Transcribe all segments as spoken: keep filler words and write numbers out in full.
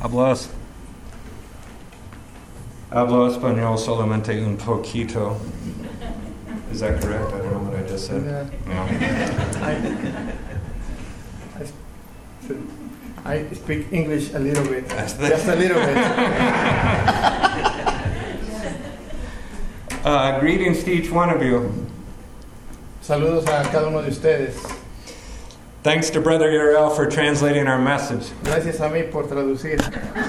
Hablo, hablo español solamente un poquito. Is that correct? I don't know what I just said. Yeah. No. I, I speak English a little bit. That's the- Just a little bit. Uh, greetings to each one of you. Saludos a cada uno de ustedes. Thanks to Brother Uriel for translating our message. Gracias a mí por traducir.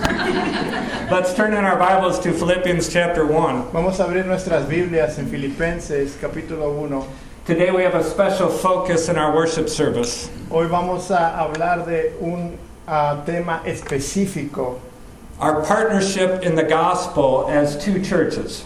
Let's turn in our Bibles to Philippians chapter one. Vamos a abrir nuestras Biblias en Filipenses capítulo uno. Today we have a special focus in our worship service. Hoy vamos a hablar de un uh, tema específico. Our partnership in the gospel as two churches.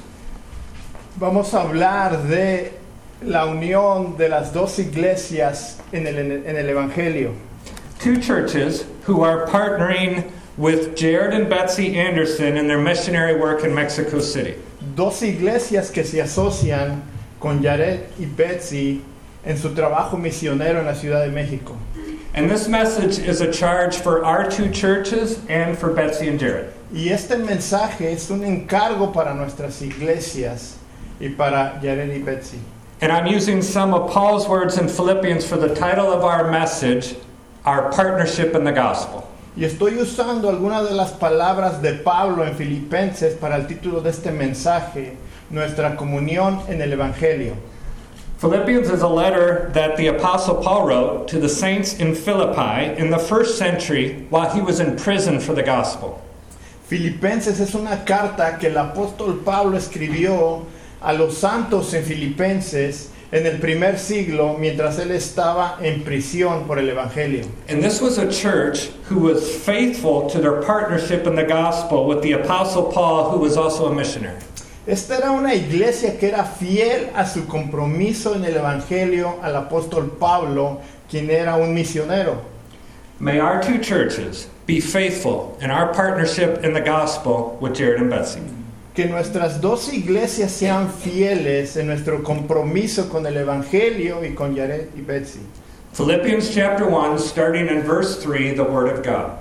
Vamos a hablar de la unión de las dos iglesias en el, en el Evangelio. Two churches who are partnering with Jared and Betsy Anderson in their missionary work in Mexico City. Dos iglesias que se asocian con Jared y Betsy en su trabajo misionero en la Ciudad de México. And this message is a charge for our two churches and for Betsy and Jared. Y este mensaje es un encargo para nuestras iglesias y para Jared y Betsy. And I'm using some of Paul's words in Philippians for the title of our message, Our Partnership in the Gospel. Y estoy usando algunas de las palabras de Pablo en Filipenses para el título de este mensaje, Nuestra comunión en el Evangelio. Philippians is a letter that the Apostle Paul wrote to the saints in Philippi in the first century while he was in prison for the gospel. Filipenses es una carta que el apóstol Pablo escribió a los santos en Filipenses en el primer siglo mientras él estaba en prisión por el Evangelio. And this was a church who was faithful to their partnership in the gospel with the Apostle Paul, who was also a missionary. Esta era una iglesia que era fiel a su compromiso en el Evangelio al apóstol Pablo, quien era un misionero. May our two churches be faithful in our partnership in the gospel with Jared and Betsy. Que nuestras dos iglesias sean fieles en nuestro compromiso con el Evangelio y con Jared y Betsy. Philippians chapter one, starting in verse three, the Word of God.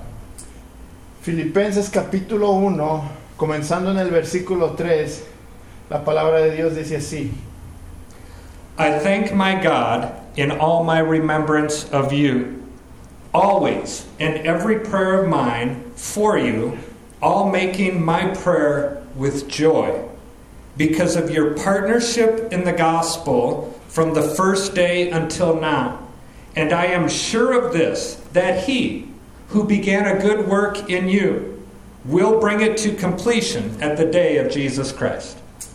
Filipenses capítulo uno, comenzando en el versículo tres, la palabra de Dios dice así: I thank my God in all my remembrance of you, always in every prayer of mine for you, all making my prayer with joy, because of your partnership in the gospel from the first day until now. And I am sure of this, that he who began a good work in you will bring it to completion at the day of Jesus Christ.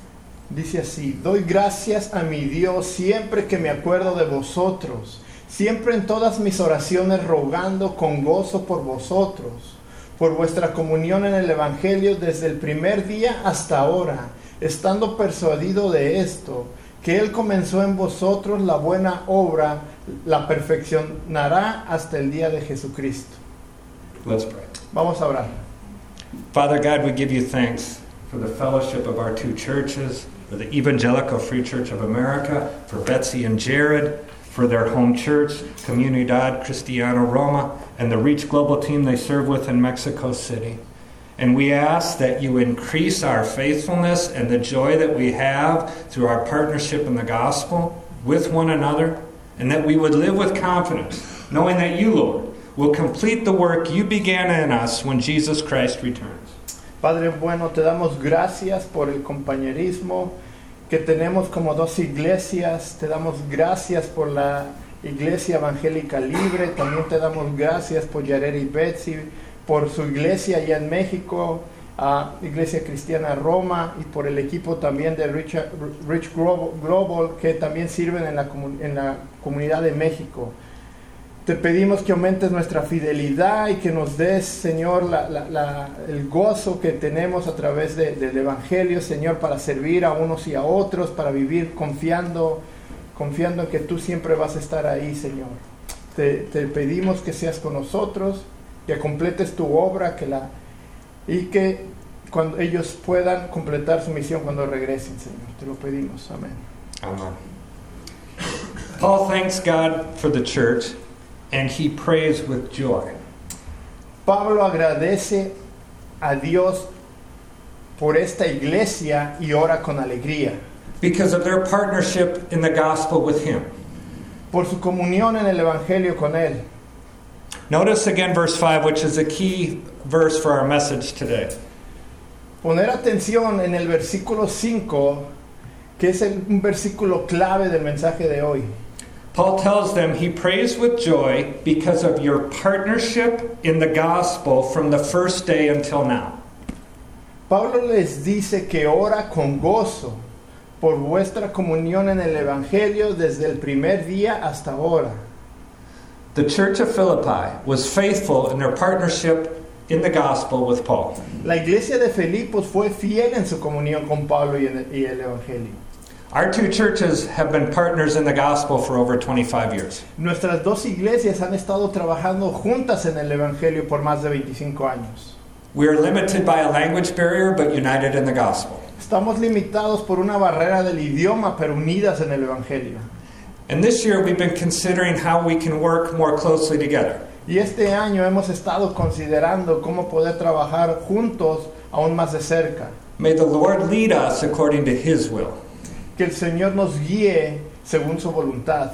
Dice así: doy gracias a mi Dios siempre que me acuerdo de vosotros, siempre en todas mis oraciones rogando con gozo por vosotros, por vuestra comunión en el Evangelio desde el primer día hasta ahora, estando persuadido de esto, que Él comenzó en vosotros la buena obra, la perfeccionará hasta el día de Jesucristo. Let's pray. Vamos a orar. Father God, we give you thanks for the fellowship of our two churches, for the Evangelical Free Church of America, for Betsy and Jared, for their home church, Comunidad Cristiana Roma, and the Reach Global team they serve with in Mexico City. And we ask that you increase our faithfulness and the joy that we have through our partnership in the gospel with one another, and that we would live with confidence, knowing that you, Lord, will complete the work you began in us when Jesus Christ returns. Padre bueno, te damos gracias por el compañerismo que tenemos como dos iglesias. Te damos gracias por la Iglesia Evangélica Libre. También te damos gracias por Jared y Betsy, por su iglesia allá en México, uh, Iglesia Cristiana Roma, y por el equipo también de Rich, Rich Global, que también sirven en la, en la comunidad de México. Te pedimos que aumentes nuestra fidelidad y que nos des, Señor, la, la, la, el gozo que tenemos a través de, del Evangelio, Señor, para servir a unos y a otros, para vivir confiando, confiando en que tú siempre vas a estar ahí, Señor. Te, te pedimos que seas con nosotros, que completes tu obra, que la, y que cuando ellos puedan completar su misión cuando regresen, Señor. Te lo pedimos. Amén. Amen. Paul thanks God for the church, and he prays with joy. Pablo agradece a Dios por esta iglesia y ora con alegría. because of their partnership in the gospel with Him. Por su comunión en el Evangelio con Él. Notice again verse five, which is a key verse for our message today. Poner atención en el versículo cinco, que es el, un versículo clave del mensaje de hoy. Paul tells them he prays with joy because of your partnership in the gospel from the first day until now. Pablo les dice que ora con gozo por vuestra comunión en el Evangelio desde el primer día hasta ahora. The church of Philippi was faithful in their partnership in the gospel with Paul. La iglesia de Filipos fue fiel en su comunión con Pablo y, en el, y el Evangelio. Our two churches have been partners in the gospel for over twenty-five years. Nuestras dos iglesias han estado trabajando juntas en el Evangelio por más de veinticinco años. We are limited by a language barrier, but united in the gospel. Estamos limitados por una barrera del idioma, pero unidas en el Evangelio. And this year we've been considering how we can work more closely together. Y este año hemos estado considerando cómo poder trabajar juntos aún más de cerca. May the Lord lead us according to His will. Que el Señor nos guíe según su voluntad.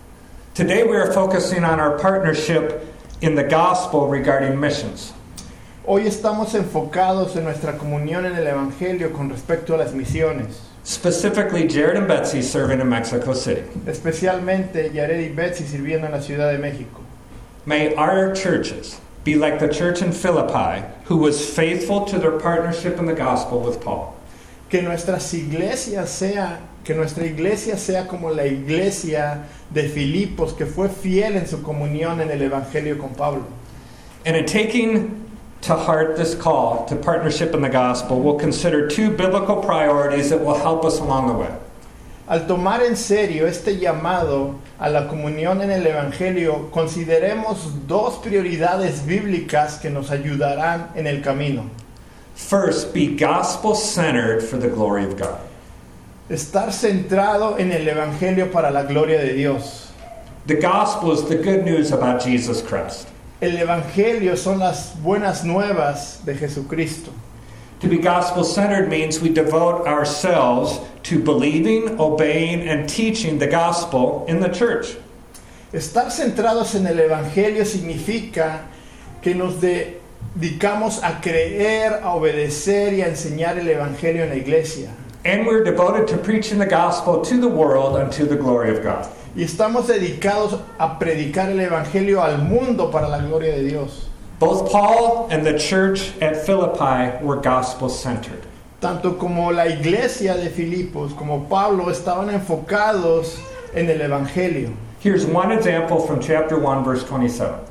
Today we are focusing on our partnership in the gospel regarding missions. Hoy estamos enfocados en nuestra comunión en el Evangelio con respecto a las misiones. Specifically, Jared and Betsy serving in Mexico City. Especialmente Jared y Betsy sirviendo en la Ciudad de México. May our churches be like the church in Philippi, who was faithful to their partnership in the gospel with Paul. Que nuestras iglesias sea, que nuestra iglesia sea como la iglesia de Filipos, que fue fiel en su comunión en el Evangelio con Pablo. And in taking to heart this call to partnership in the gospel, we'll consider two biblical priorities that will help us along the way. Al tomar en serio este llamado a la comunión en el Evangelio, consideremos dos prioridades bíblicas que nos ayudarán en el camino. First, be gospel-centered for the glory of God. Estar centrado en el Evangelio para la gloria de Dios. The gospel is the good news about Jesus Christ. El Evangelio son las buenas nuevas de Jesucristo. To be gospel-centered means we devote ourselves to believing, obeying, and teaching the gospel in the church. Estar centrados en el Evangelio significa que nos dedicamos a creer, a obedecer y a enseñar el Evangelio en la iglesia. And we're devoted to preaching the gospel to the world and to the glory of God. Y estamos dedicados a predicar el Evangelio al mundo para la gloria de Dios. Both Paul and the church at Philippi were gospel-centered. Tanto como la iglesia de Filipos como Pablo estaban enfocados en el Evangelio. Here's one example from chapter one, verse twenty-seven.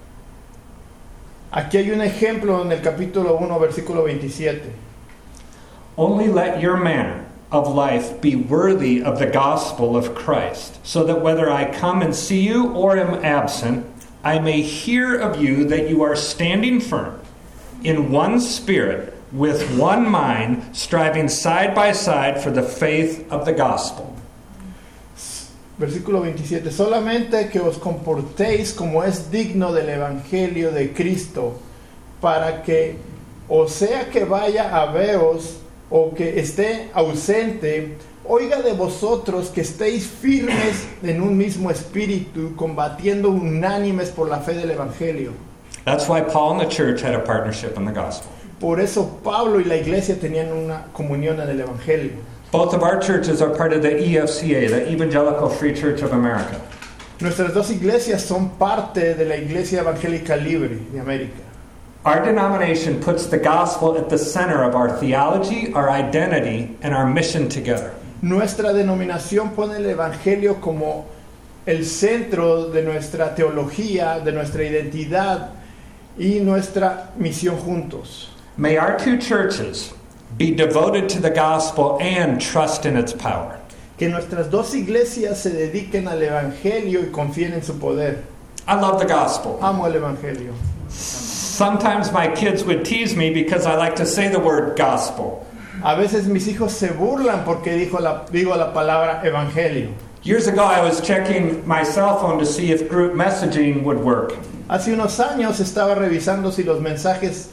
Aquí hay un ejemplo en el capítulo uno, versículo veintisiete. Only let your manner of life be worthy of the gospel of Christ, so that whether I come and see you or am absent, I may hear of you that you are standing firm in one spirit, with one mind, striving side by side for the faith of the gospel. Versículo veintisiete. Solamente que os comportéis como es digno del Evangelio de Cristo, para que, o sea que vaya a veros o que esté ausente, oiga de vosotros que estéis firmes en un mismo espíritu, combatiendo unánimes por la fe del Evangelio. That's why Paul and the church had a partnership in the gospel. Por eso Pablo y la iglesia tenían una comunión en el Evangelio. Both of our churches are part of the E F C A, the Evangelical Free Church of America. Nuestras dos iglesias son parte de la Iglesia Evangélica Libre de América. Our denomination puts the gospel at the center of our theology, our identity, and our mission together. Nuestra denominación pone el Evangelio como el centro de nuestra teología, de nuestra identidad y nuestra misión juntos. May our two churches be devoted to the gospel and trust in its power. Que nuestras dos iglesias se dediquen al Evangelio y confíen en su poder. I love the gospel. Amo el Evangelio. Sometimes my kids would tease me because I like to say the word gospel. A veces mis hijos se burlan porque dijo la, digo la palabra Evangelio. Years ago I was checking my cell phone to see if group messaging would work. Hace unos años estaba revisando si los mensajes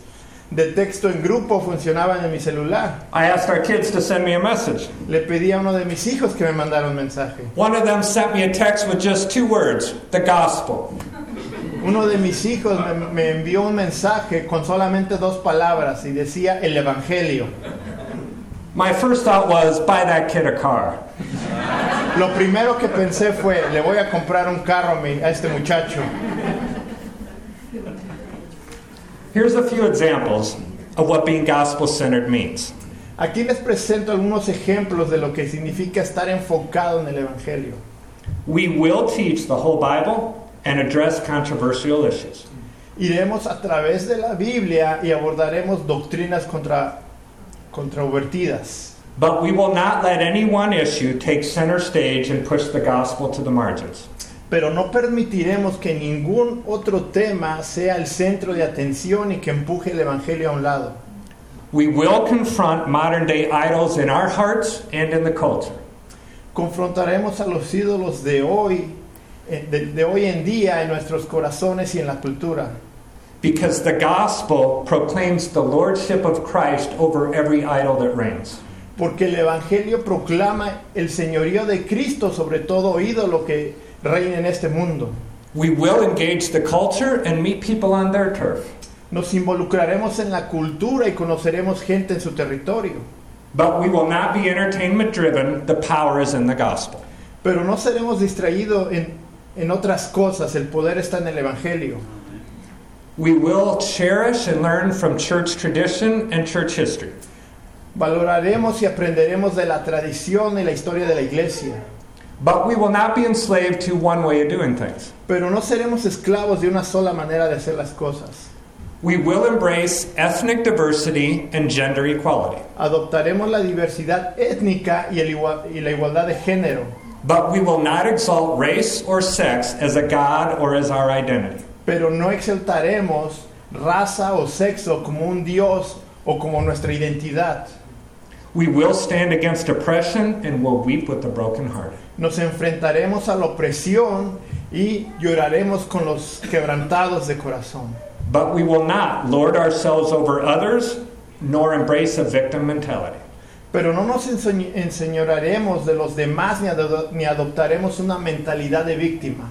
de texto en grupo funcionaban en mi celular. I asked our kids to send me a message. Le pedí a uno de mis hijos que me mandara un mensaje. One of them sent me a text with just two words, the gospel. Uno de mis hijos me, me envió un mensaje con solamente dos palabras y decía el evangelio. My first thought was, buy that kid a car. Lo primero que pensé fue, le voy a comprar un carro a, mi, a este muchacho. Here's a few examples of what being gospel-centered means. Aquí les presento algunos ejemplos de lo que significa estar enfocado en el evangelio. We will teach the whole Bible and address controversial issues. Iremos a través de la Biblia y abordaremos doctrinas contra, controvertidas. But we will not let any one issue take center stage and push the gospel to the margins. Pero no permitiremos que ningún otro tema sea el centro de atención y que empuje el evangelio a un lado. We will confront modern day idols in our hearts and in the culture. Confrontaremos a los ídolos de hoy, de, de hoy en día en nuestros corazones y en la cultura. Because the gospel proclaims the lordship of Christ over every idol that reigns. Porque el evangelio proclama el señorío de Cristo sobre todo ídolo que reina en este mundo. We will engage the culture and meet people on their turf. Nos involucraremos en la cultura y conoceremos gente en su territorio. But we will not be entertainment driven. The power is in the gospel. Pero no seremos distraídos en, en otras cosas. El poder está en el evangelio. We will cherish and learn from church tradition and church history. Valoraremos y aprenderemos de la tradición y la historia de la iglesia. But we will not be enslaved to one way of doing things. Pero no seremos esclavos de una sola manera de hacer las cosas. We will embrace ethnic diversity and gender equality. Adoptaremos la diversidad étnica y, el igual, y la igualdad de género. But we will not exalt race or sex as a god or as our identity. Pero no exaltaremos raza o sexo como un dios o como nuestra identidad. We will stand against oppression and will weep with the brokenhearted. Nos enfrentaremos a la opresión y lloraremos con los quebrantados de corazón. But we will not lord ourselves over others, nor embrace a victim mentality. Pero no nos enseñ- enseñorearemos de los demás ni, ado- ni adoptaremos una mentalidad de víctima.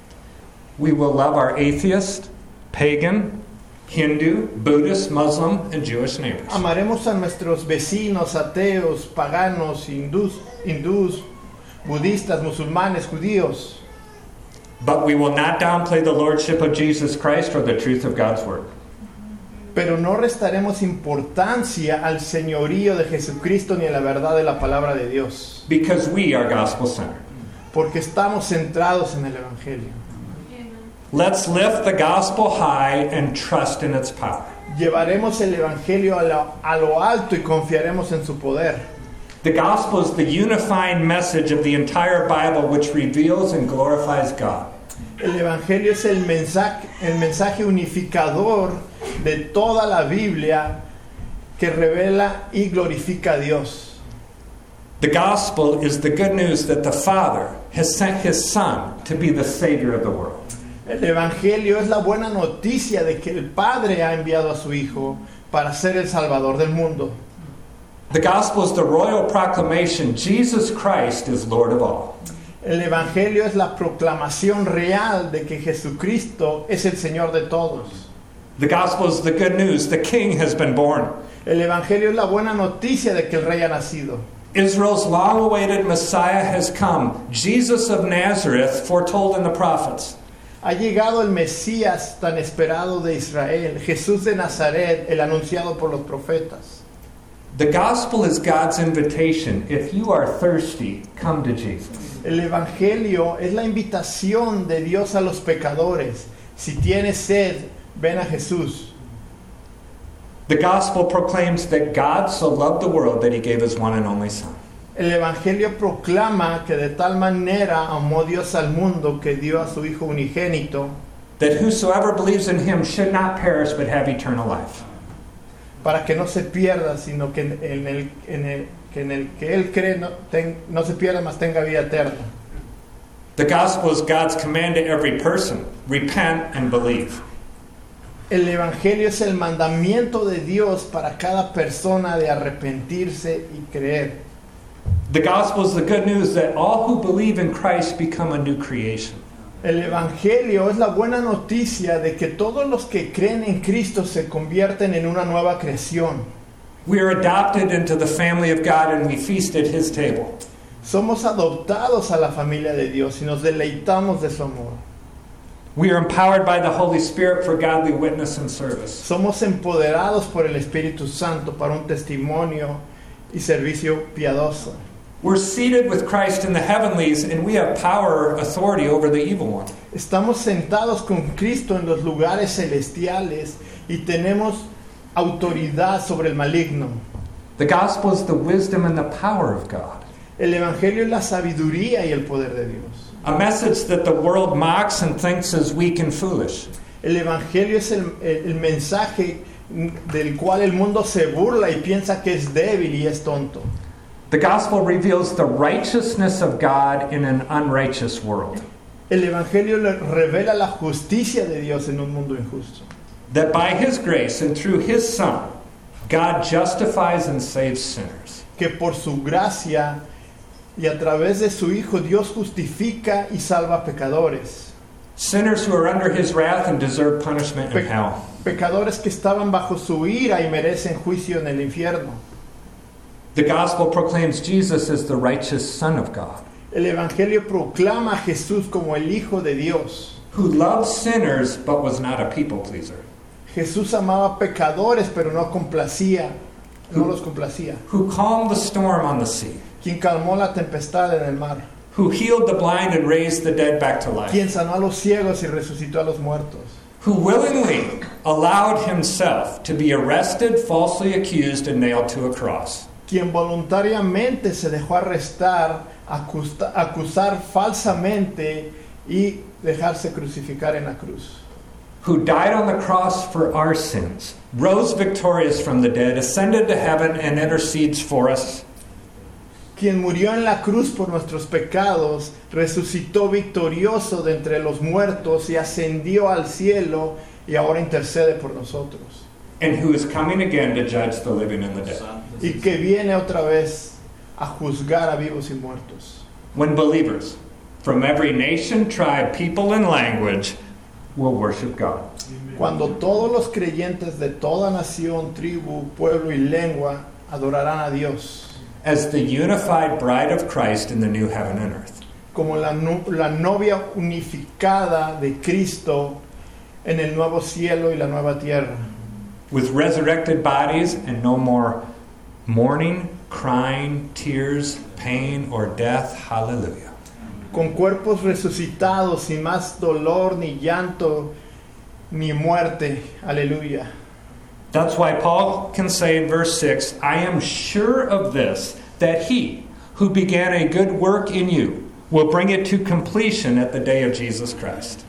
We will love our atheist, pagan, Hindu, Buddhist, Muslim, and Jewish neighbors. Amaremos a nuestros vecinos, ateos, paganos, hindús, hindús, budistas, musulmanes, judíos. But we will not downplay the lordship of Jesus Christ or the truth of God's word. Pero no restaremos importancia al señorío de Jesucristo ni a la verdad de la palabra de Dios. Because we are gospel-centered. Porque estamos centrados en el Evangelio. Let's lift the gospel high and trust in its power. Llevaremos el Evangelio a lo, a lo alto y confiaremos en su poder. The gospel is the unifying message of the entire Bible which reveals and glorifies God. El Evangelio es el mensaje, el mensaje unificador de toda la Biblia que revela y glorifica a Dios. The gospel is the good news that the Father has sent His Son to be the Savior of the world. El Evangelio es la buena noticia de que el Padre ha enviado a su Hijo para ser el Salvador del mundo. The gospel is the royal proclamation Jesus Christ is Lord of all. El Evangelio es la proclamación real de que Jesucristo es el Señor de todos. The gospel is the good news the King has been born. El Evangelio es la buena noticia de que el Rey ha nacido. Israel's long-awaited Messiah has come, Jesus of Nazareth, foretold in the prophets. Ha llegado el Mesías tan esperado de Israel, Jesús de Nazaret, el anunciado por los profetas. The gospel is God's invitation. If you are thirsty, come to Jesus. El Evangelio es la invitación de Dios a los pecadores. Si tienes sed, ven a Jesús. The gospel proclaims that God so loved the world that He gave His one and only Son. El Evangelio proclama que de tal manera amó Dios al mundo que dio a su Hijo unigénito, That whosoever believes in Him should not perish but have eternal life. para que no se pierda, sino que en el, en el, que, en el que Él cree no, ten, no se pierda, mas tenga vida eterna. The gospel is God's command to every person. Repent and believe. El Evangelio es el mandamiento de Dios para cada persona de arrepentirse y creer. The gospel is the good news that all who believe in Christ become a new creation. El Evangelio es la buena noticia de que todos los que creen en Cristo se convierten en una nueva creación. We are adopted into the family of God and we feast at His table. Somos adoptados a la familia de Dios y nos deleitamos de su amor. We are empowered by the Holy Spirit for godly witness and service. Somos empoderados por el Espíritu Santo para un testimonio y servicio piadoso. We're seated with Christ in the heavenlies and we have power, authority over the evil one. Estamos sentados con Cristo en los lugares celestiales y tenemos autoridad sobre el maligno. The gospel is the wisdom and the power of God. El Evangelio es la sabiduría y el poder de Dios. A message that the world mocks and thinks is weak and foolish. El Evangelio es el, el, el mensaje del cual el mundo se burla y piensa que es débil y es tonto. The gospel reveals the righteousness of God in an unrighteous world. El Evangelio le revela la justicia de Dios en un mundo injusto. That by His grace and through His Son, God justifies and saves sinners. Que por su gracia y a través de su Hijo Dios justifica y salva pecadores. Sinners who are under His wrath and deserve punishment in Pe- hell. Pecadores que estaban bajo su ira y merecen juicio en el infierno. The gospel proclaims Jesus as the righteous Son of God, El Evangelio proclama a Jesús como el Hijo de Dios. who loved sinners but was not a people pleaser, Jesús amaba pecadores, pero no complacía, no los complacía. who calmed the storm on the sea, Quien calmó la tempestad en el mar. who healed the blind and raised the dead back to life, Quien sanó a los ciegos y resucitó a los muertos. who willingly allowed Himself to be arrested, falsely accused, and nailed to a cross, Quien voluntariamente se dejó arrestar, acusta- acusar falsamente y dejarse crucificar en la cruz. who died on the cross for our sins, rose victorious from the dead, ascended to heaven, and intercedes for us, Quien murió en la cruz por nuestros pecados, resucitó victorioso de entre los muertos y ascendió al cielo y ahora intercede por nosotros. and who is coming again to judge the living and the dead. Y que viene otra vez a juzgar a vivos y muertos. When believers from every nation, tribe, people, and language will worship God. Cuando todos los creyentes de toda nación, tribu, pueblo y lengua adorarán a Dios, As the unified bride of Christ in the new heaven and earth. como la, no- la novia unificada de Cristo en el nuevo cielo y la nueva tierra, With resurrected bodies and no more mourning, crying, tears, pain, or death. Hallelujah. con cuerpos resucitados, sin más dolor, ni llanto, ni muerte. Aleluya. That's why Paul can say in verse six, I am sure of this, that He who began a good work in you will bring it to completion at the day of Jesus Christ.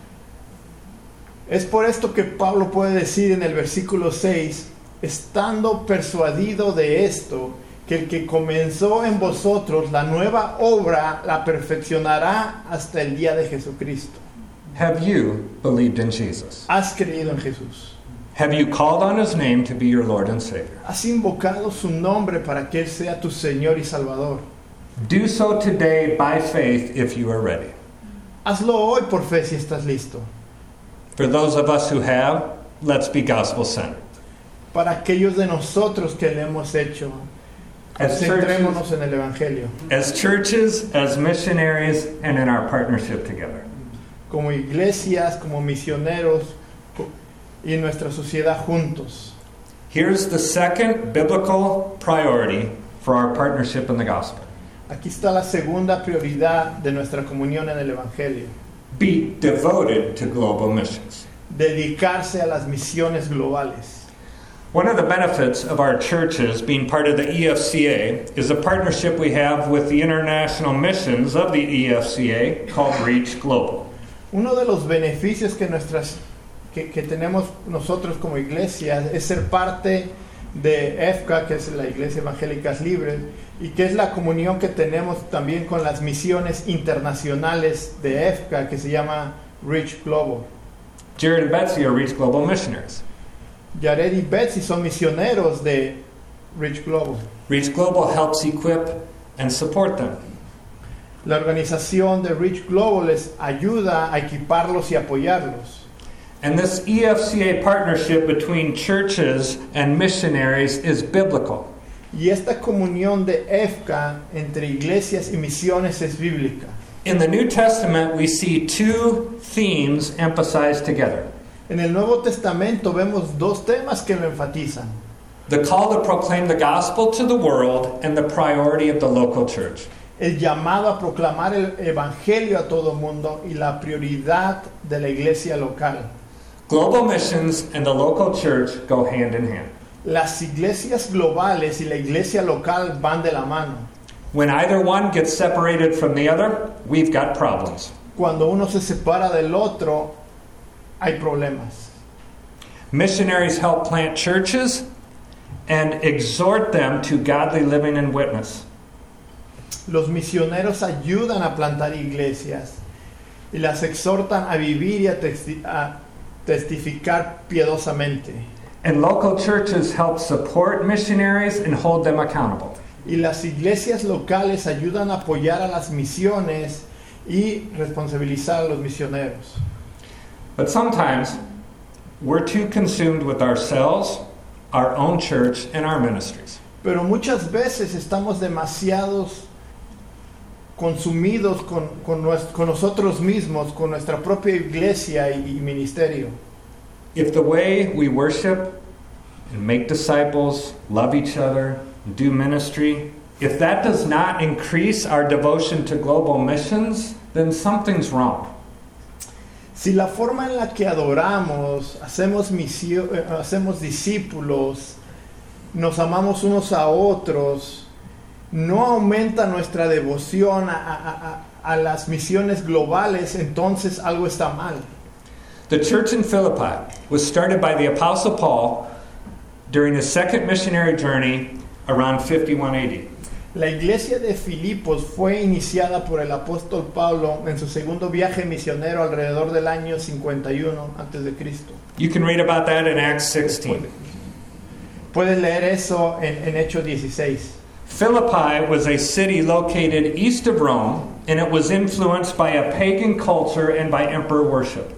Es por esto que Pablo puede decir en el versículo seis, estando persuadido de esto, que el que comenzó en vosotros la nueva obra la perfeccionará hasta el día de Jesucristo. Have you believed in Jesus? Has creído en Jesús. Have you called on His name to be your Lord and Savior? Has invocado su nombre para que Él sea tu Señor y Salvador. Do so today by faith if you are ready. Hazlo hoy por fe si estás listo. For those of us who have, let's be gospel-centered. Para aquellos de nosotros que le hemos hecho, As centrémonos churches, en el Evangelio. as churches, as missionaries, and in our partnership together. Como iglesias, como misioneros co- y en nuestra sociedad juntos. Here's the second biblical priority for our partnership in the gospel. Aquí está la segunda prioridad de nuestra comunión en el Evangelio. Be devoted to global missions. Dedicarse a las misiones globales. One of the benefits of our churches being part of the E F C A is a partnership we have with the international missions of the E F C A called Reach Global. Uno de los beneficios que, nuestras, que, que tenemos nosotros como iglesia es ser parte de E F C A, que es la Iglesia Evangélicas Libres, y que es la comunión que tenemos también con las misiones internacionales de E F C A, que se llama Reach Global. Jared and Betsy are Reach Global missionaries. Jared y Betsy son misioneros de Reach Global. Reach Global helps equip and support them. La organización de Reach Global les ayuda a equiparlos y apoyarlos. And this E F C A partnership between churches and missionaries is biblical. Y esta comunión de E F C A entre iglesias y misiones es bíblica. In the New Testament, we see two themes emphasized together. En el Nuevo Testamento vemos dos temas que lo enfatizan. The call to proclaim the gospel to the world and the priority of the local church. El llamado a proclamar el evangelio a todo mundo y la prioridad de la iglesia local. Global missions and the local church go hand in hand. Las iglesias globales y la iglesia local van de la mano. When either one gets separated from the other, we've got problems. Cuando uno se separa del otro, hay problemas. Missionaries help plant churches and exhort them to godly living and witness. Los misioneros ayudan a plantar iglesias y las exhortan a vivir y a, testi- a testificar piadosamente. And local churches help support missionaries and hold them accountable. Y las iglesias locales ayudan a apoyar a las misiones y responsabilizar a los misioneros. But sometimes we're too consumed with ourselves, our own church, and our ministries. Pero muchas veces estamos demasiados consumidos con, con, nuestro, con nosotros mismos, con nuestra propia iglesia y, y ministerio. If the way we worship and make disciples, love each other, do ministry, if that does not increase our devotion to global missions, then something's wrong. Si la forma en la que adoramos, hacemos, misio, eh, hacemos discípulos, nos amamos unos a otros, no aumenta nuestra devoción a, a, a, a las misiones globales, entonces algo está mal. The church in Philippi was started by the Apostle Paul during his second missionary journey around fifty-one A D. La iglesia de Filipos fue iniciada por el apóstol Pablo en su segundo viaje misionero alrededor del año cincuenta y uno antes de Cristo. You can read about that in Acts sixteen. Puedes leer eso en, en Hechos dieciséis. Philippi was a city located east of Rome, and it was influenced by a pagan culture and by emperor worship.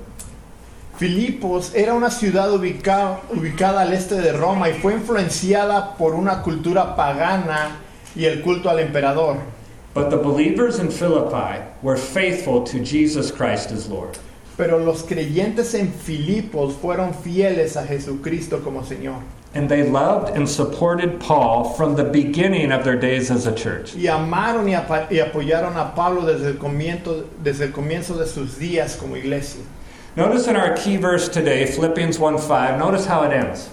Filipos era una ciudad ubicada, ubicada al este de Roma y fue influenciada por una cultura pagana y el culto al emperador. But the believers in Philippi were faithful to Jesus Christ as Lord. Pero los creyentes en Filipos fueron fieles a Jesucristo como Señor. And they loved and supported Paul from the beginning of their days as a church. Y amaron y, apa- y apoyaron a Pablo desde el, comienzo, desde el comienzo de sus días como iglesia. Notice in our key verse today, Philippians one five, notice how it ends.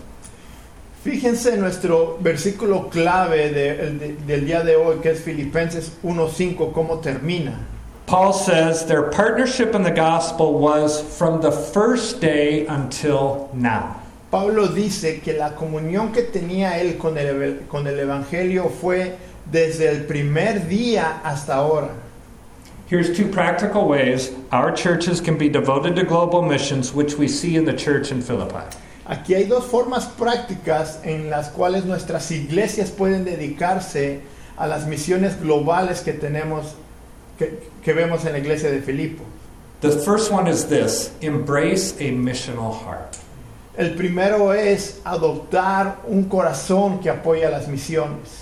Fíjense en nuestro versículo clave de, de, del día de hoy, que es Filipenses uno cinco, cómo termina. Paul says their partnership in the gospel was from the first day until now. Pablo dice que la comunión que tenía él con el, con el Evangelio fue desde el primer día hasta ahora. Here's two practical ways our churches can be devoted to global missions, which we see in the church in Philippi. Aquí hay dos formas prácticas en las cuales nuestras iglesias pueden dedicarse a las misiones globales que tenemos, que, que vemos en la iglesia de Filipo. The first one is this: embrace a missional heart. El primero es adoptar un corazón que apoya las misiones.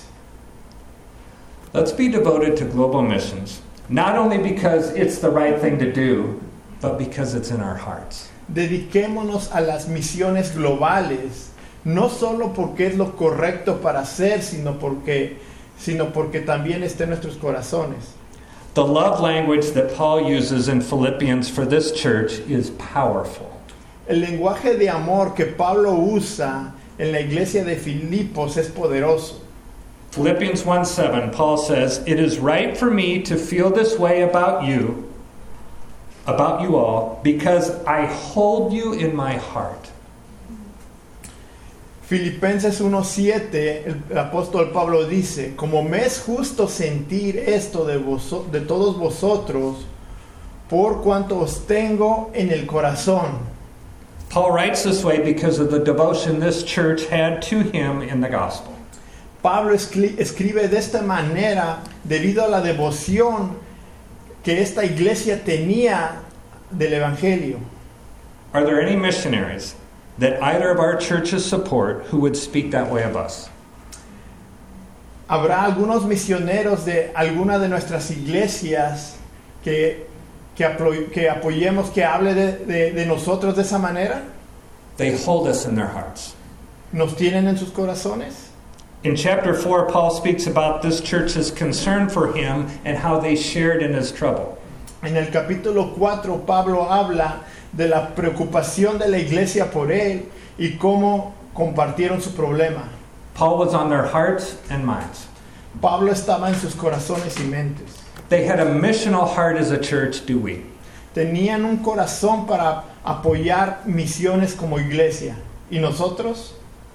Let's be devoted to global missions, not only because it's the right thing to do, but because it's in our hearts. Dediquémonos a las misiones globales, no solo porque es lo correcto para hacer, sino porque, sino porque también está en nuestros corazones. The love language that Paul uses in Philippians for this church is powerful. El lenguaje de amor que Pablo usa en la iglesia de Filipos es poderoso. Philippians one seven, Paul says, "It is right for me to feel this way about you, about you all, because I hold you in my heart." Filipenses uno siete, el, el apóstol Pablo dice, como me es justo sentir esto de, vos, de todos vosotros, por cuanto os tengo en el corazón. Paul writes this way because of the devotion this church had to him in the gospel. Pablo escri- escribe de esta manera debido a la devoción que esta iglesia tenía del Evangelio. Are there any missionaries that either of our churches support who would speak that way of us? ¿Habrá algunos misioneros de alguna de nuestras iglesias que, que, apro- que apoyemos, que hable de, de, de nosotros de esa manera? They hold us in their hearts. ¿Nos tienen en sus corazones? In chapter four, Paul speaks about this church's concern for him and how they shared in his trouble. En el capítulo cuatro, Pablo habla de la preocupación de la iglesia por él y cómo compartieron su problema. Paul was on their hearts and minds. Pablo estaba en sus corazones y mentes. They had a missional heart as a church, do we? Tenían un corazón para apoyar misiones como iglesia. ¿Y nosotros?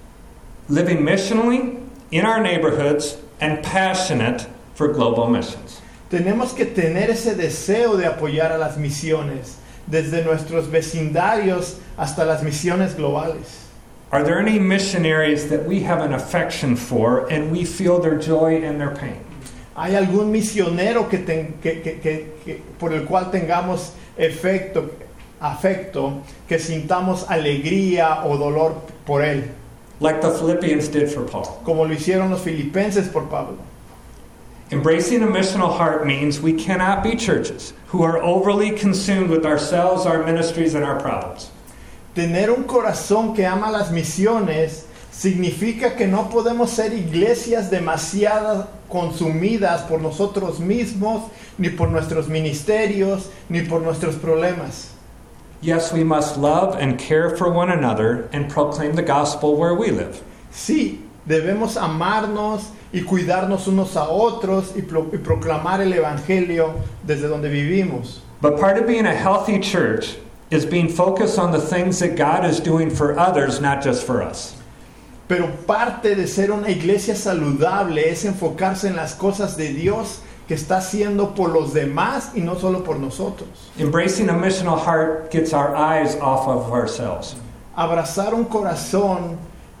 Living missionally in our neighborhoods and passionate for global missions. Tenemos que tener ese deseo de apoyar a las misiones, desde nuestros vecindarios hasta las misiones globales. Are there any missionaries that we have an affection for and we feel their joy and their pain? ¿Hay algún misionero que ten- que, que, que, que, por el cual tengamos efecto, afecto, que sintamos alegría o dolor por él? Like the Philippians did for Paul. Como lo hicieron los filipenses por Pablo. Embracing a missional heart means we cannot be churches who are overly consumed with ourselves, our ministries, and our problems. Tener un corazón que ama las misiones significa que no podemos ser iglesias demasiado consumidas por nosotros mismos, ni por nuestros ministerios, ni por nuestros problemas. Yes, we must love and care for one another and proclaim the gospel where we live. Sí, debemos amarnos y cuidarnos unos a otros y, pro- y proclamar el evangelio desde donde vivimos. But part of being a healthy church is being focused on the things that God is doing for others, not just for us. Pero parte de ser una iglesia saludable es enfocarse en las cosas de Dios que está haciendo por los demás y no solo por nosotros. Embracing a missional heart gets our eyes off of ourselves. Abrazar un corazón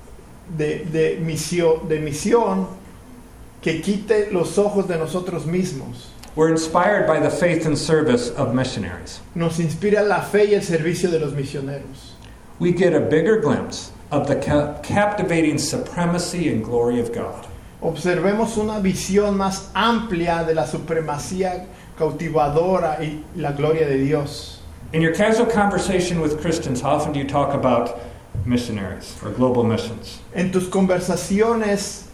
de, de, misión, de misión que quite los ojos de nosotros mismos. We're inspired by the faith and service of missionaries. Nos inspira la fe y el servicio de los misioneros. We get a bigger glimpse of the ca- captivating supremacy and glory of God. Observemos una visión más amplia de la supremacía cautivadora y la gloria de Dios. In your casual conversation with Christians, how often do you talk about missionaries or global missions? En tus conversaciones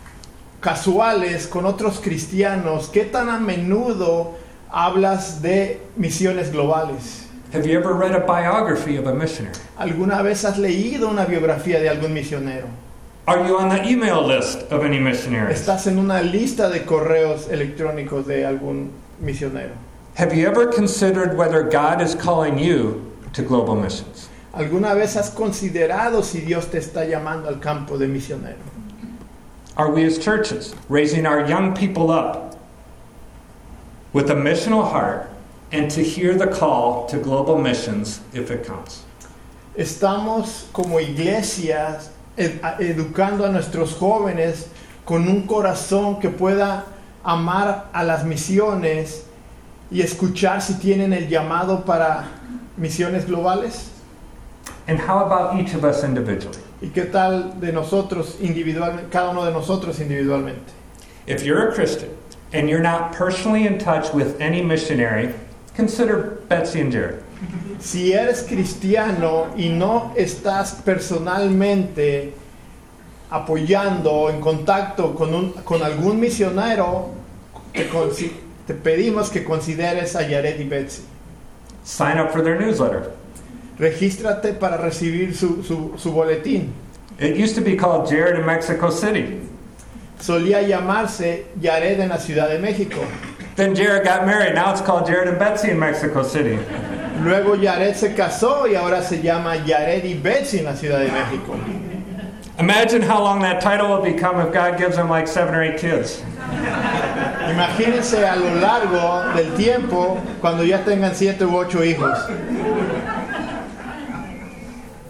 casuales con otros cristianos, ¿qué tan a menudo hablas de misiones globales? Have you ever read a biography of a missionary? ¿Alguna vez has leído una biografía de algún misionero? Are you on the email list of any missionaries? ¿Estás en una lista de correos electrónicos de algún misionero? Have you ever considered whether God is calling you to global missions? ¿Alguna vez has considerado si Dios te está llamando al campo de misionero? Are we as churches raising our young people up with a missional heart and to hear the call to global missions if it comes? Estamos como iglesias ed- educando a nuestros jóvenes con un corazón que pueda amar a las misiones y escuchar si tienen el llamado para misiones globales. And how about each of us individually? ¿Y qué tal de nosotros individualmente, cada uno de nosotros individualmente? If you're a Christian and you're not personally in touch with any missionary, consider Betsy and Jared. Si eres cristiano y no estás personalmente apoyando o en contacto con, un, con algún misionero, te, consi- te pedimos que consideres a Jared y Betsy. Sign up for their newsletter. Regístrate para recibir su, su, su boletín. It used to be called Jared in Mexico City. Solía llamarse Jared en la Ciudad de México. Then Jared got married. Now it's called Jared and Betsy in Mexico City. Luego Jared se casó y ahora se llama Jared y Betsy en la Ciudad de México. Imagine how long that title will become if God gives them like seven or eight kids. Imagínense a lo largo del tiempo cuando ya tengan siete u ocho hijos.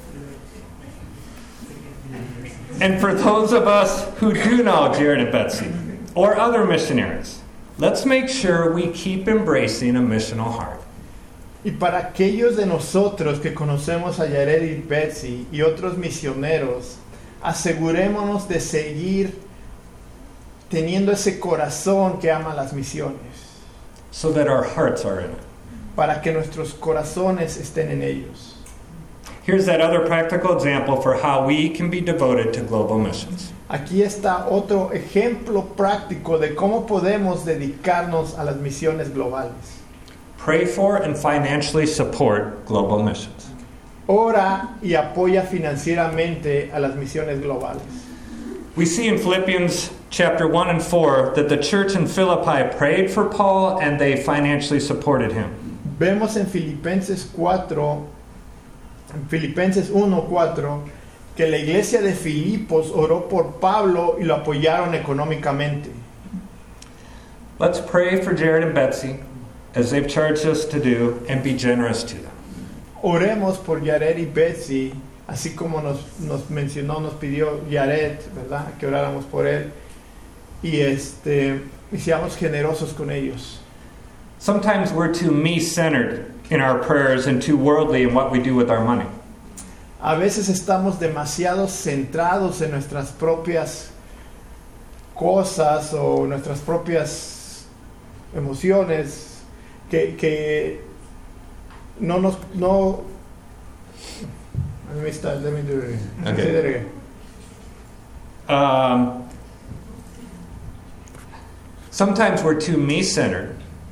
And for those of us who do know Jared and Betsy, or other missionaries, let's make sure we keep embracing a missional heart. Y para aquellos de nosotros que conocemos a Jared y Betsy y otros misioneros, asegurémonos de seguir teniendo ese corazón que ama las misiones, So that our hearts are in it. para que nuestros corazones estén en ellos. Here's that other practical example for how we can be devoted to global missions. Aquí está otro ejemplo práctico de cómo podemos dedicarnos a las misiones globales. Pray for and financially support global missions. Ora y apoya financieramente a las misiones globales. We see in Philippians chapter one and four that the church in Philippi prayed for Paul and they financially supported him. Vemos en Filipenses cuatro, en Filipenses uno cuatro, que la iglesia de Filipos oró por Pablo y lo apoyaron económicamente. Let's pray for Jared and Betsy as they've charged us to do and be generous to them. Oremos por Jared y Betsy, así como nos, nos mencionó, nos pidió Jared, ¿verdad? Que oráramos por él. Y este, y seamos generosos con ellos. Sometimes we're too me-centered in our prayers and too worldly in what we do with our money. A veces estamos demasiado centrados en nuestras propias cosas o nuestras propias emociones que, que no nos no let me start, let me do it. Okay. Um, sometimes we're too me-centered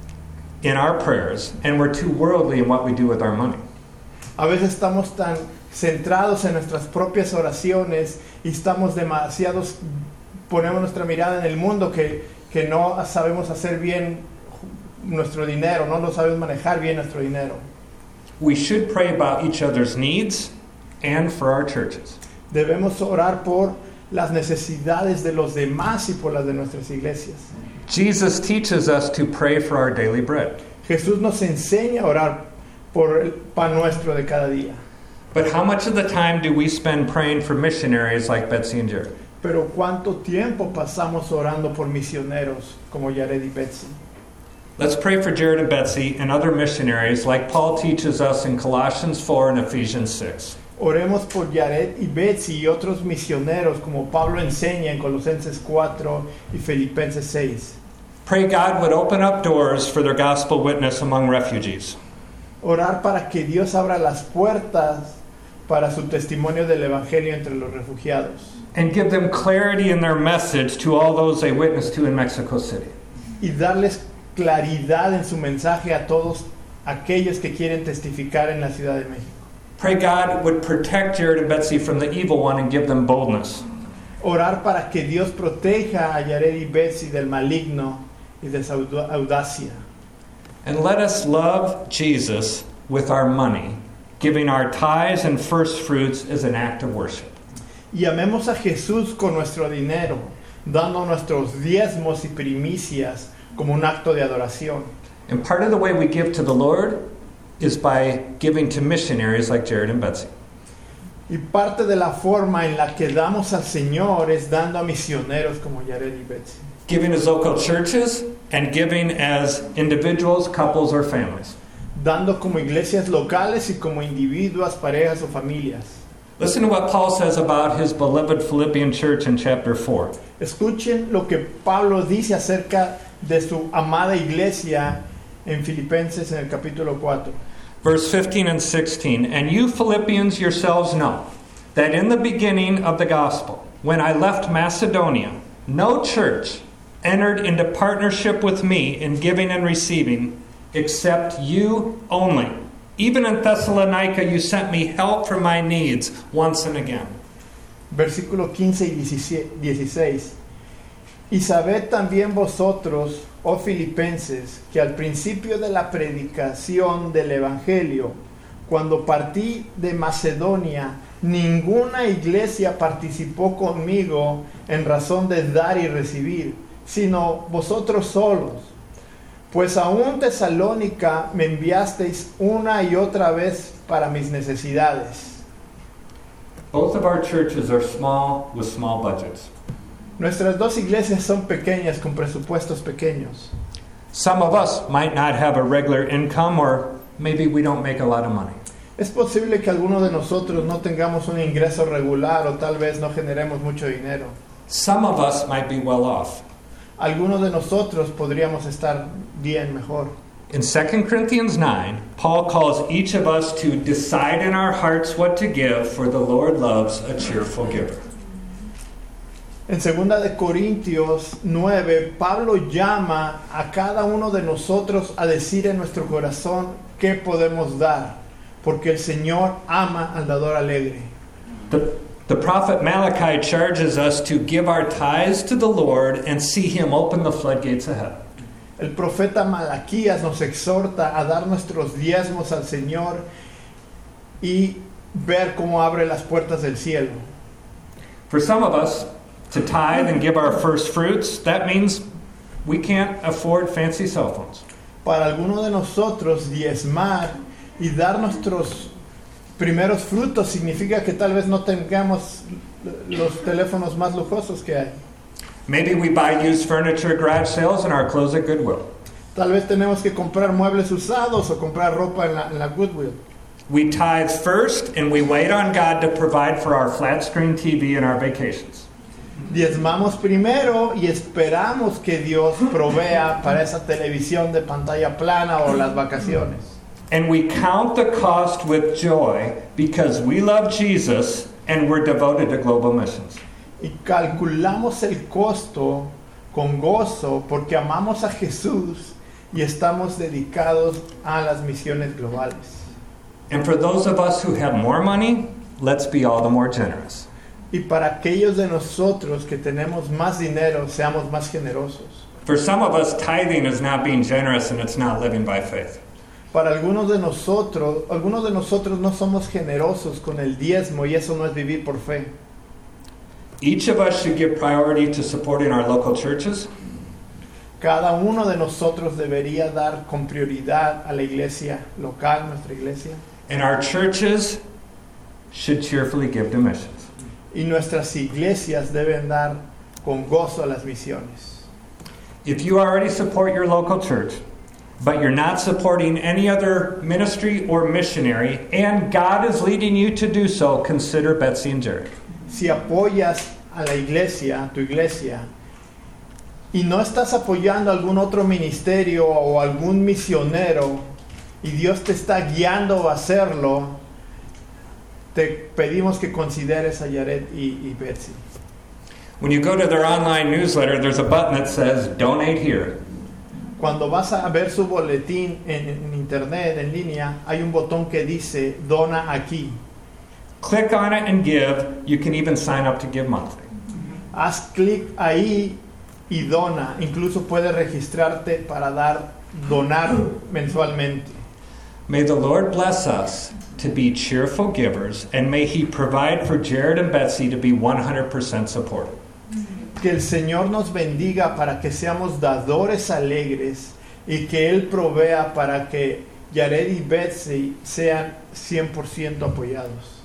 in our prayers and we're too worldly in what we do with our money. A veces estamos tan centrados en nuestras propias oraciones y estamos demasiados, ponemos nuestra mirada en el mundo que, que no sabemos hacer bien nuestro dinero, no lo sabemos manejar bien nuestro dinero. We should pray about each other's needs and for our churches. Debemos orar por las necesidades de los demás y por las de nuestras iglesias. Jesus teaches us to pray for our daily bread. Jesús nos enseña a orar por el pan nuestro de cada día. But how much of the time do we spend praying for missionaries like Betsy and Jared? Pero ¿cuánto tiempo pasamos orando por misioneros como Jared y Betsy? Let's pray for Jared and Betsy and other missionaries like Paul teaches us in Colossians four and Ephesians six. Oremos por Jared y Betsy y otros misioneros como Pablo enseña en Colosenses cuatro y Filipenses seis. Pray God would open up doors for their gospel witness among refugees. Orar para que Dios abra las puertas para su testimonio del evangelio entre los refugiados. And give them clarity in their message to all those they witness to in Mexico City. Y darles claridad en su mensaje a todos aquellos que quieren testificar en la Ciudad de México. Pray God would protect Jared and Betsy from the evil one and give them boldness. Orar para que Dios proteja a Jared y Betsy del maligno y de su audacia. And let us love Jesus with our money, giving our tithes and first fruits as an act of worship. Y amemos a Jesús con nuestro dinero, dando nuestros diezmos y primicias como un acto de adoración. And part of the way we give to the Lord is by giving to missionaries like Jared and Betsy. Y parte de la forma en la que damos al Señor es dando a misioneros como Jared y Betsy. Giving as local churches and giving as individuals, couples, or families. Dando como iglesias locales y como individuos, parejas o familias. Listen to what Paul says about his beloved Philippian church in chapter four. Escuchen lo que Pablo dice acerca de su amada iglesia en Filipenses en el capítulo cuatro. Verse fifteen and sixteen. And you Philippians yourselves know that in the beginning of the gospel, when I left Macedonia, no church entered into partnership with me in giving and receiving except you only. Even in Thessalonica you sent me help for my needs once and again. Versículo quince y dieciséis. Y sabed también vosotros, oh filipenses, que al principio de la predicación del Evangelio, cuando partí de Macedonia, ninguna iglesia participó conmigo en razón de dar y recibir, sino vosotros solos. Pues aún Tesalónica me enviasteis una y otra vez para mis necesidades. Both of our churches are small with small budgets. Nuestras dos iglesias son pequeñas con presupuestos pequeños. Some of us might not have a regular income, or maybe we don't make a lot of money. Es posible que algunos de nosotros no tengamos un ingreso regular o tal vez no generemos mucho dinero. Some of us might be well off. Algunos de nosotros podríamos estar bien mejor. In Second Corinthians nine, Paul calls each of us to decide in our hearts what to give, for the Lord loves a cheerful giver. En segunda de Corintios nueve, Pablo llama a cada uno de nosotros a decir en nuestro corazón qué podemos dar, porque el Señor ama al dador alegre. The, the prophet Malachi charges us to give our tithes to the Lord and see Him open the floodgates of heaven. El profeta Malaquías nos exhorta a dar nuestros diezmos al Señor y ver cómo abre las puertas del cielo. For some of us, to tithe and give our first fruits, that means we can't afford fancy cell phones. Para algunos de nosotros, diezmar y dar nuestros primeros frutos significa que tal vez no tengamos los teléfonos más lujosos que hay. Maybe we buy used furniture at garage sales and our clothes at Goodwill. Tal vez tenemos que comprar muebles usados o comprar ropa en la, en la Goodwill. We tithe first and we wait on God to provide for our flat screen T V and our vacations. Diezmamos primero y esperamos que Dios provea para esa televisión de pantalla plana o las vacaciones. And we count the cost with joy because we love Jesus and we're devoted to global missions. Y calculamos el costo con gozo porque amamos a Jesús y estamos dedicados a las misiones globales. And for those of us who have more money, let's be all the more generous. Y para aquellos de nosotros que tenemos más dinero, seamos más generosos. For some of us, tithing is not being generous and it's not living by faith. Para algunos de nosotros, algunos de nosotros no somos generosos con el diezmo y eso no es vivir por fe. Each of us should give priority to supporting our local churches. Cada uno de nosotros debería dar con prioridad a la iglesia local, nuestra iglesia. And our churches should cheerfully give to missions. Y nuestras iglesias deben dar con gozo a las misiones. If you already support your local church, but you're not supporting any other ministry or missionary, and God is leading you to do so, consider Betsy and Jared. Si apoyas a la iglesia, tu iglesia, y no estás apoyando algún otro ministerio o algún misionero, y Dios te está guiando a hacerlo, te pedimos que consideres a Jared y, y Betsy. When you go to their online newsletter, there's a button that says, Donate Here. Cuando vas a ver su boletín en, en internet, en línea, hay un botón que dice, dona aquí. Click on it and give. You can even sign up to give monthly. Haz clic ahí y dona. Incluso puedes registrarte para dar, donar mensualmente. May the Lord bless us to be cheerful givers, and may He provide for Jared and Betsy to be one hundred percent supported. Que el Señor nos bendiga para que seamos dadores alegres y que Él provea para que Jared y Betsy sean cien por ciento apoyados.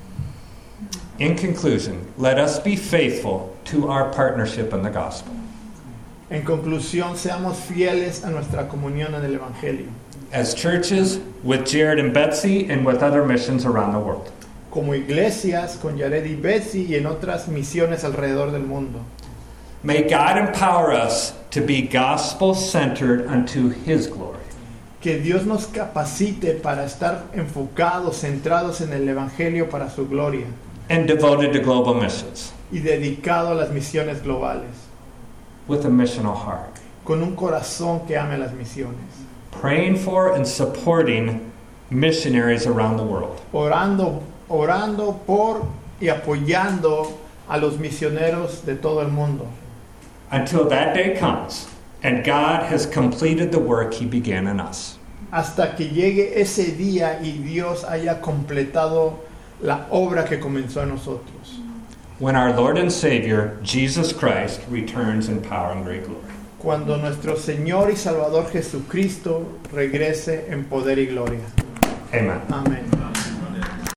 In conclusion, let us be faithful to our partnership in the gospel. En conclusión, seamos fieles a nuestra comunión en el Evangelio. As churches, with Jared and Betsy, and with other missions around the world. Como iglesias, con Jared y Betsy y en otras misiones alrededor del mundo. May God empower us to be gospel-centered unto His glory. Que Dios nos capacite para estar enfocados, centrados en el Evangelio para su gloria. And devoted to global missions. Y dedicado a las misiones globales. With a missional heart. Con un corazón que ame las misiones. Praying for and supporting missionaries around the world. Orando, orando por y apoyando a los misioneros de todo el mundo. Until that day comes, and God has completed the work He began in us. Hasta que llegue ese día y Dios haya completado la obra que comenzó en nosotros. When our Lord and Savior, Jesus Christ, returns in power and great glory. Cuando nuestro Señor y Salvador Jesucristo regrese en poder y gloria. Amen. Amén.